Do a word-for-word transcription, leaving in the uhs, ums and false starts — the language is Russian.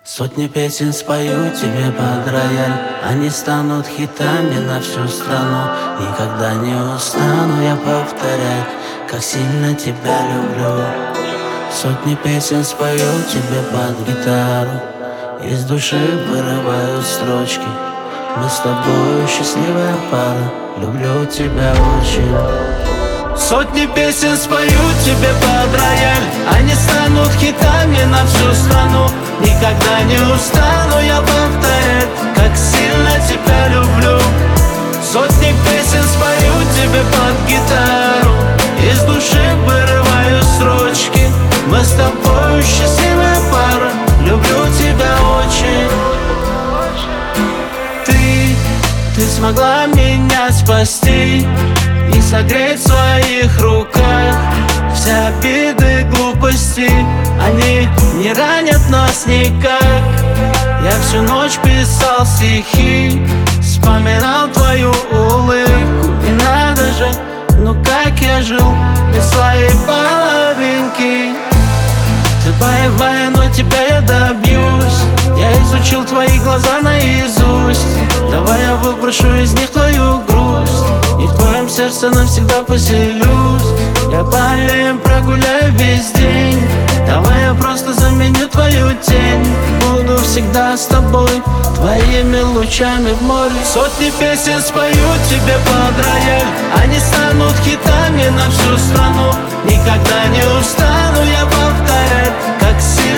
Сотни песен спою тебе под рояль, они станут хитами на всю страну. Никогда не устану я повторять, как сильно тебя люблю. Сотни песен спою тебе под гитару, из души вырываю строчки. Мы с тобой счастливая пара, люблю тебя очень. Сотни песен спою тебе под рояль, они станут хитами на всю страну. Никогда не устану я повторять, как сильно тебя люблю. Сотни песен спою тебе под гитару, из души вырываю строчки. Мы с тобой счастливая пара, люблю тебя очень. Ты, ты смогла меня спасти и согреть в своих руках. Все обиды, глупости, они не ранят нас никак. Я всю ночь писал стихи, вспоминал твою улыбку. И надо же, ну как я жил без своей половинки. Ты боевая, но тебя я добьюсь. Я изучил твои глаза наизусть. Давай я выброшу из них твою грусть, и в твоем сердце навсегда поселюсь. Я по аллеям прогуляю весь день. Давай я просто заменю твою тень. Буду всегда с тобой, твоими лучами в море. Сотни песен спою тебе под рояль, они станут хитами на всю страну. Никогда не устану я повторять, как сильно